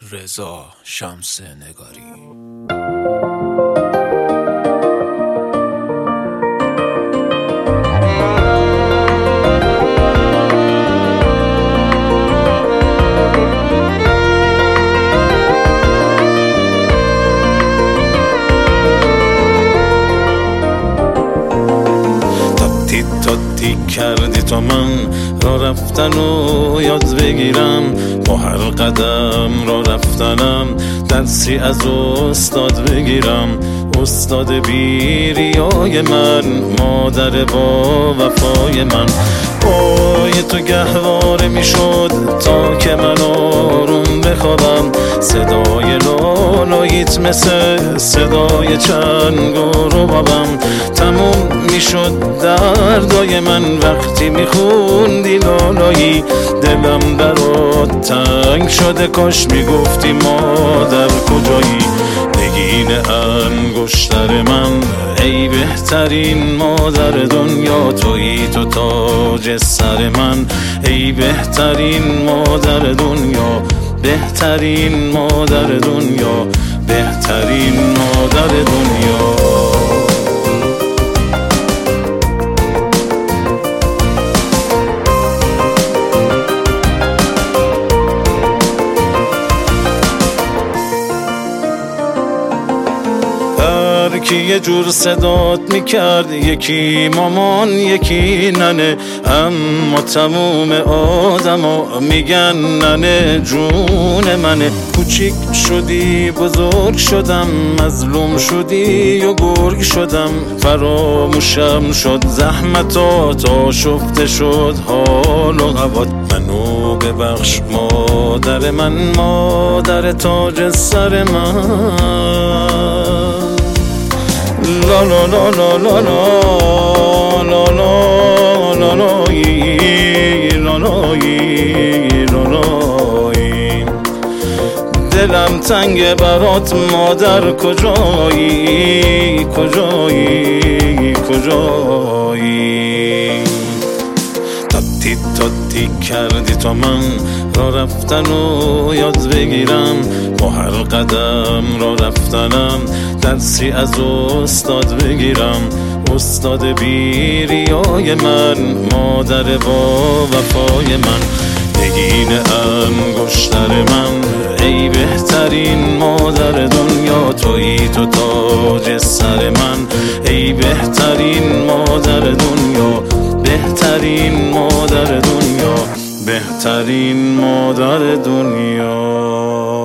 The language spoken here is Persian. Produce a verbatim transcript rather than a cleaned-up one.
رضا شمس‌نگاری. تاتی کردی تا من را رفتن و یاد بگیرم، با هر قدم را رفتنم درسی از استاد بگیرم. استاد بیریای من، مادر با وفای من، پای تو گهواره می شد تا که من آروم بخوابم. صدای لالاییت مثل صدای چنگ و ربابم. تموم می شد دردای من وقتی می خوندی لالایی. دلم برات تنگ شده، کاش می گفتی مادر کجایی. نگین انگشتر من ای بهترین مادر دنیا، تویی تو تاج سر من ای بهترین مادر دنیا. بهترین مادر دنیا، بهترین مادر دنیا. که یه جور صدات میکرد، یکی مامان یکی ننه، اما تموم آدما میگن ننه جون منه. کوچیک شدی بزرگ شدم، مظلوم شدی و گرگ شدم. فراموشم شد زحمتات، آشفته شد حال و هوات. منو ببخش مادر من، مادر تاج سر من. لا لا لا لا لا لا لا لا لا لا لا لا. دلم تنگ برات مادر، کجایی کجایی کجایی. تاتی تاتی کردی تا من را رفتن و یاد بگیرم، با هر قدم را رفتنم درسی از استاد بگیرم. استاد بیریای من، مادر با وفای من. نگین انگشتر من ای بهترین مادر دنیا، تویی تو تاج سر من ای بهترین مادر دنیا. بهترین مادر دنیا، بهترین مادر دنیا.